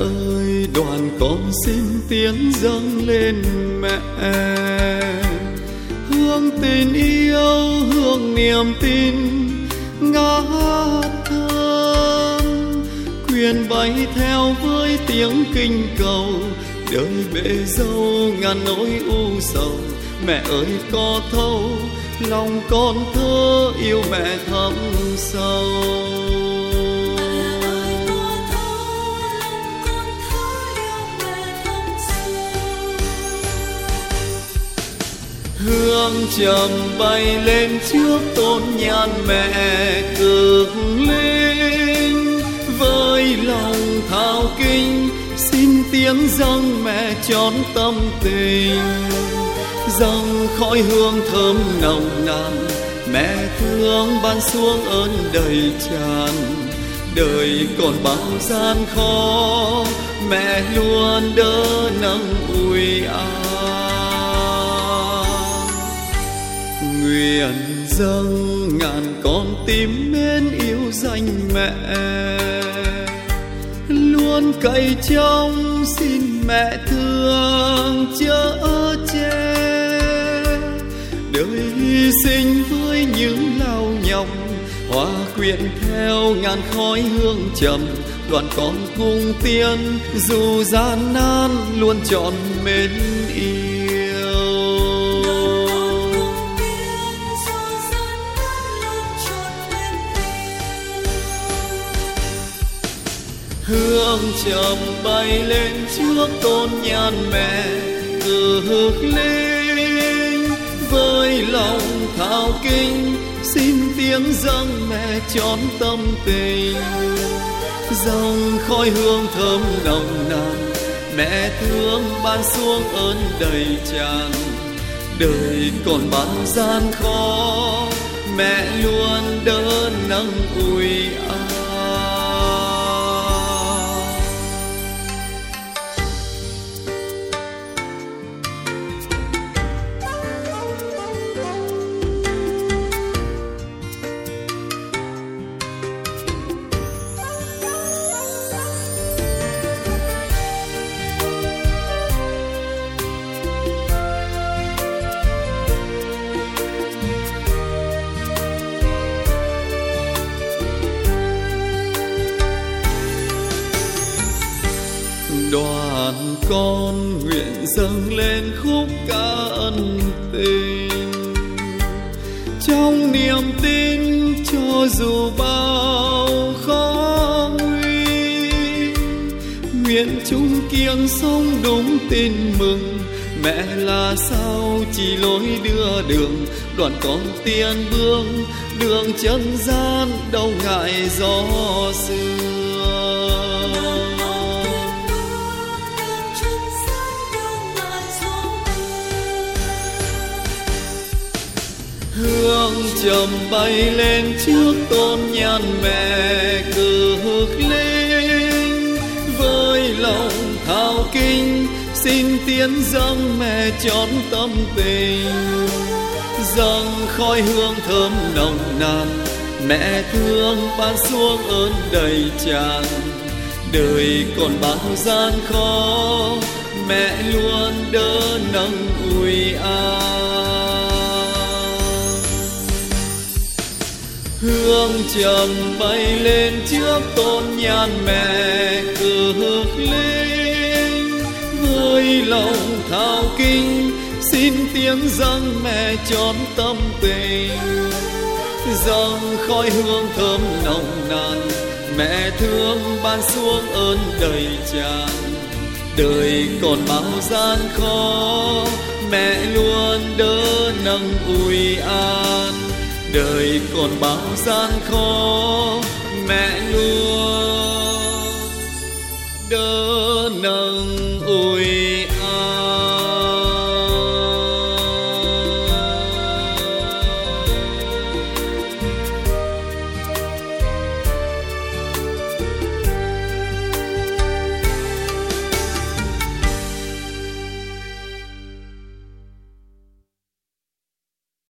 ơi, đoàn con xin tiếng dâng lên mẹ. Hương tình yêu, hương niềm tin ngát thơm, quyền bay theo với tiếng kinh cầu. Đời bể dâu ngàn nỗi u sầu, mẹ ơi có thấu lòng con thơ yêu mẹ thắm sâu. Hương trầm bay lên trước tôn nhan mẹ cực linh, với lòng thao kinh xin tiếng dâng mẹ trọn tâm tình. Dâng khói hương thơm nồng nàn, mẹ thương ban xuống ơn đầy tràn. Đời còn bao gian khó, mẹ luôn đỡ nâng ủi an. Nguyện dâng ngàn con tim mến yêu danh mẹ, luôn cậy trong xin mẹ thương chở che. Đời hy sinh với những lao nhọc, hòa quyện theo ngàn khói hương trầm. Đoàn con cùng tiên dù gian nan luôn trọn mến yêu. Hương trầm bay lên trước tôn nhan mẹ cực linh, với lòng thao kinh xin tiếng dâng mẹ trọn tâm tình. Dòng khói hương thơm nồng nàn, mẹ thương ban xuống ơn đầy tràn. Đời còn bao gian khó, mẹ luôn đỡ nâng ủi an. Đoàn con nguyện dâng lên khúc ca ân tình, trong niềm tin cho dù bao khó nguy. Nguyện chung kiêng sống đúng tin mừng, mẹ là sao chỉ lối đưa đường. Đoàn con tiên bước đường chân gian, đâu ngại gió sương. Hương trầm bay lên trước tôn nhan mẹ cực linh, với lòng thao kinh xin tiếng dâng mẹ trọn tâm tình. Dâng khói hương thơm nồng nàn, mẹ thương ban xuống ơn đầy tràn. Đời còn bao gian khó, mẹ luôn đỡ nâng ủi an. Hương trầm bay lên trước tôn nhan mẹ cực linh, với lòng thao kinh xin tiếng dâng mẹ trọn tâm tình. Dâng khói hương thơm nồng nàn, mẹ thương ban xuống ơn đầy tràn. Đời còn bao gian khó, mẹ luôn đỡ nâng ủi an. Đời còn bao gian khó,